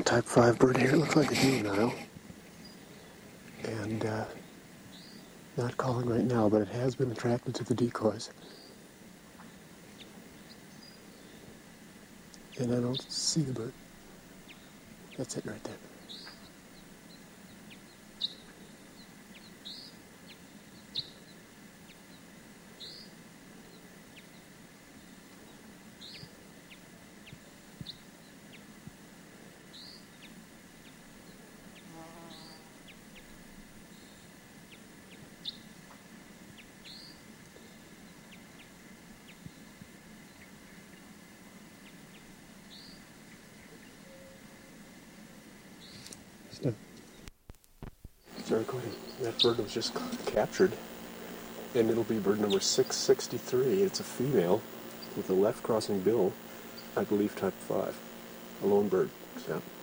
a type 5 bird here. It looks like a juvenile. And not calling right now, but it has been attracted to the decoys. And I don't see the bird. That's it right there. Start recording. That bird was just captured, and it'll be bird number 663. It's a female with a left crossing bill, I believe type 5. A lone bird. So.